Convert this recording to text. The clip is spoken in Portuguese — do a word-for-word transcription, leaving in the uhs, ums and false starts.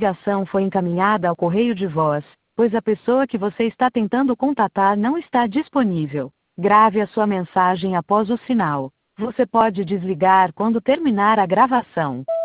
ligação foi encaminhada ao correio de voz, pois a pessoa que você está tentando contatar não está disponível. Grave a sua mensagem após o sinal. Você pode desligar quando terminar a gravação.